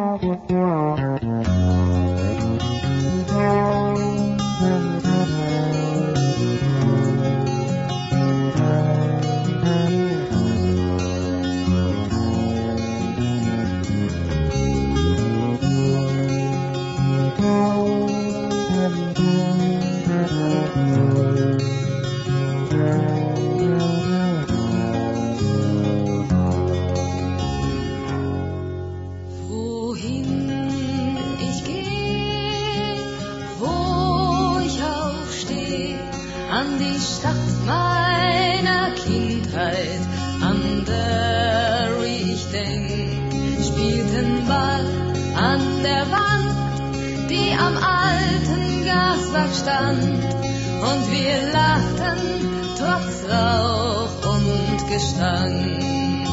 Und wir lachten trotz Rauch und Gestank.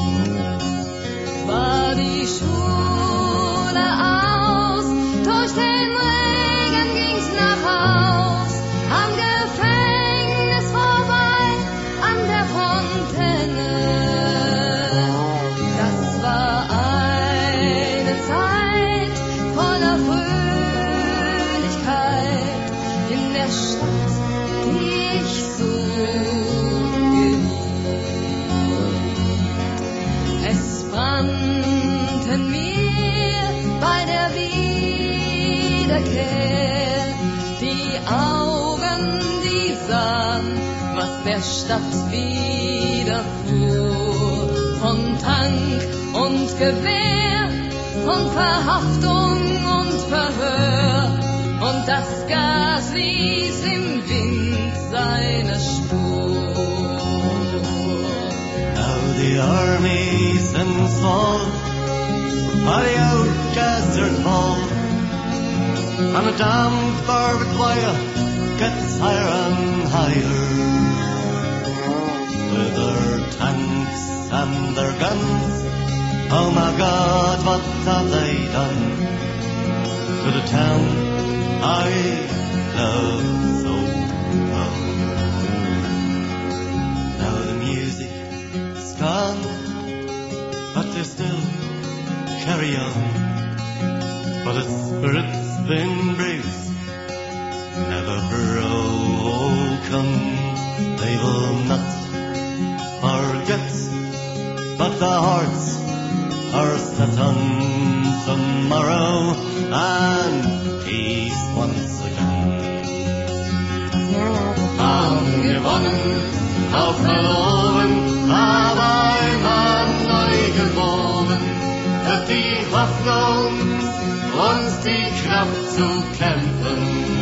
War die Schule aus, durch den Regen ging's nach Haus, am Gefängnis vorbei, an der Fontäne. Das war eine Zeit voller Fröhlichkeit in der Stadt, die ich so geliebt. Es brannten mir bei der Wiederkehr die Augen, die sahen, was der Stadt widerfuhr. Von Tank und Gewehr, von Verhaftung und Verhör, und das Gas ließ im Wind seine Spur. Now the army sends fall by the outcasters fall, and the damned barbed wire gets higher and higher. With their tanks and their guns, oh my God, what have they done to the town I love so well? Now the music's gone, but they still carry on. For the spirit's been bruised, never broken. They will not forget, but the hearts are set on tomorrow and peace once again. Angewonnen, auf verloren, aber einmal neu gewonnen, wird die Hoffnung uns die Kraft zu kämpfen.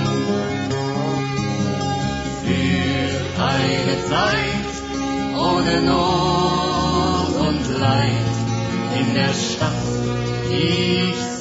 Für eine Zeit ohne Not und Leid in der Stadt, die ich